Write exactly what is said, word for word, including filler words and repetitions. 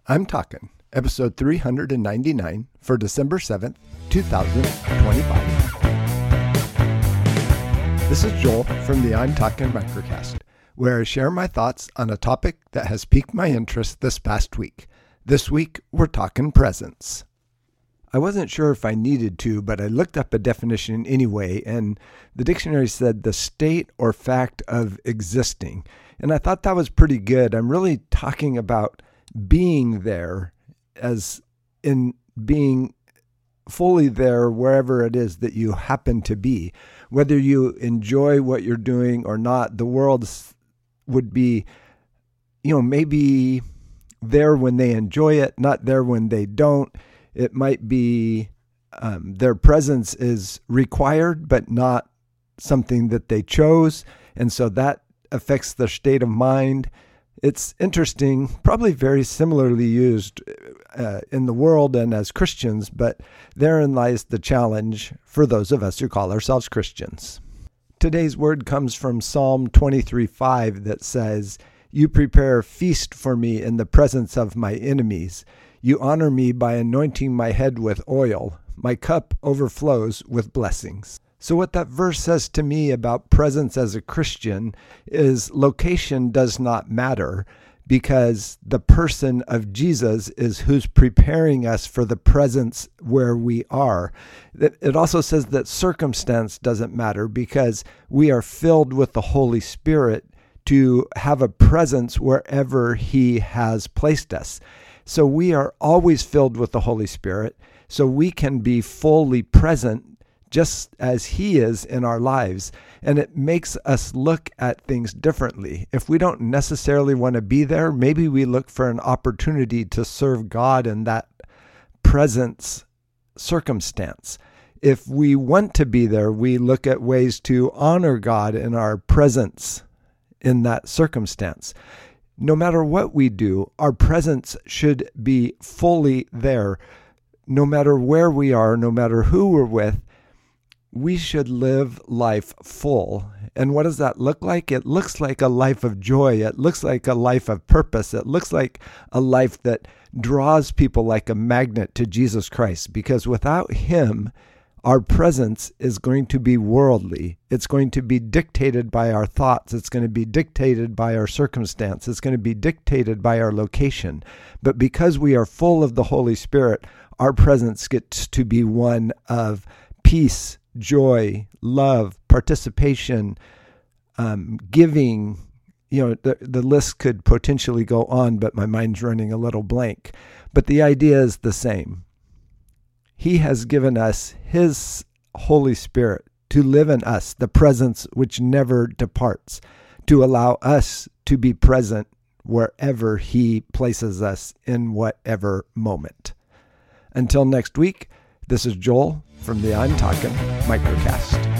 I'm Talking, episode three hundred ninety-nine for December seventh, two thousand twenty-five. This is Joel from the I'm Talking Microcast, where I share my thoughts on a topic that has piqued my interest this past week. This week, we're talking presence. I wasn't sure if I needed to, but I looked up a definition anyway, and the dictionary said the state or fact of existing. And I thought that was pretty good. I'm really talking about being there, as in being fully there wherever it is that you happen to be. Whether you enjoy what you're doing or not, the world would be, you know, maybe there when they enjoy it, not there when they don't. It might be um, their presence is required, but not something that they chose. And so that affects their state of mind. It's interesting, probably very similarly used uh, in the world and as Christians, but therein lies the challenge for those of us who call ourselves Christians. Today's word comes from Psalm twenty-three five that says, "You prepare a feast for me in the presence of my enemies. You honor me by anointing my head with oil. My cup overflows with blessings." So what that verse says to me about presence as a Christian is location does not matter, because the person of Jesus is who's preparing us for the presence where we are. It also says that circumstance doesn't matter, because we are filled with the Holy Spirit to have a presence wherever He has placed us. So we are always filled with the Holy Spirit, so we can be fully present just as He is in our lives. And it makes us look at things differently. If we don't necessarily want to be there, maybe we look for an opportunity to serve God in that presence circumstance. If we want to be there, we look at ways to honor God in our presence in that circumstance. No matter what we do, our presence should be fully there. No matter where we are, no matter who we're with, we should live life full. And what does that look like? It looks like a life of joy. It looks like a life of purpose. It looks like a life that draws people like a magnet to Jesus Christ, because without Him, our presence is going to be worldly. It's going to be dictated by our thoughts. It's going to be dictated by our circumstance. It's going to be dictated by our location. But because we are full of the Holy Spirit, our presence gets to be one of peace, joy, love, participation, um, giving. You know, the, the list could potentially go on, but my mind's running a little blank. But the idea is the same. He has given us His Holy Spirit to live in us, the presence which never departs, to allow us to be present wherever He places us in whatever moment. Until next week, this is Joel from the I'm Talking Microcast.